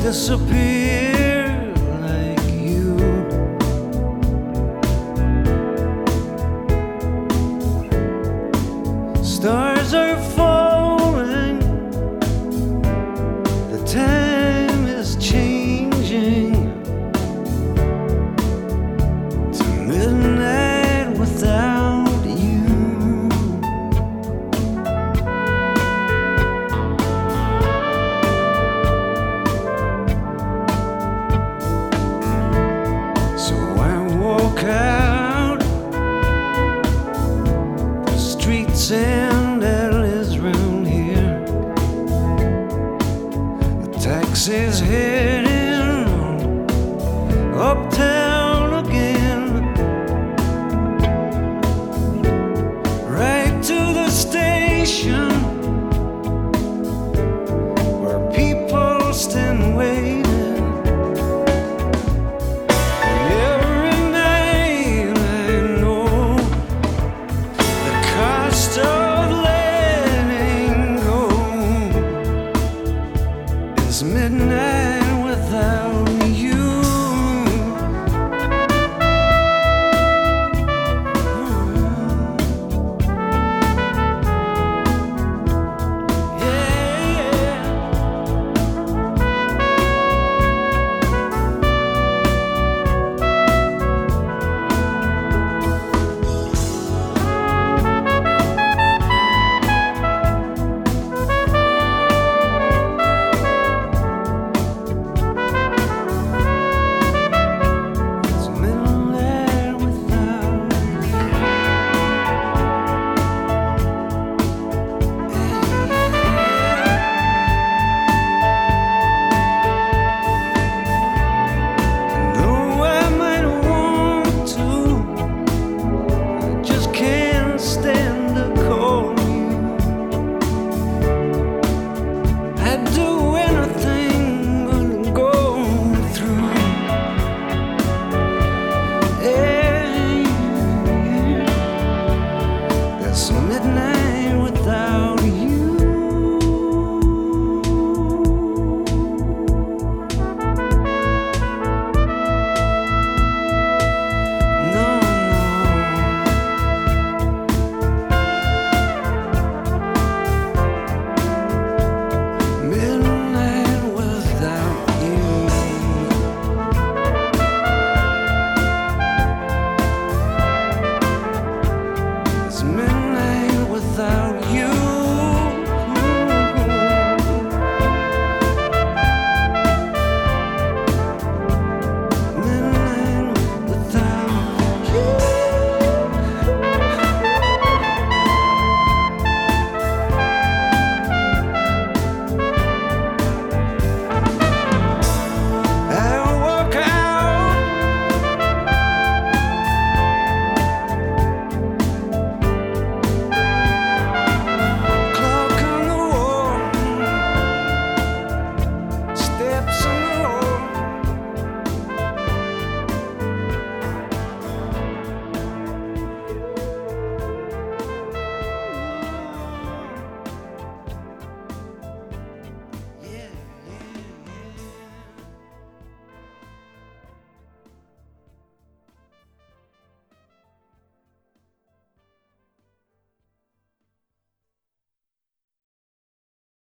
disappear like you. Stars are falling, the time is changing to midnight without you. So I walk out the streets and alleys round here. The taxi's heading uptown again, right to the station where people stand waiting. And every night I know the cost of letting go is midnight without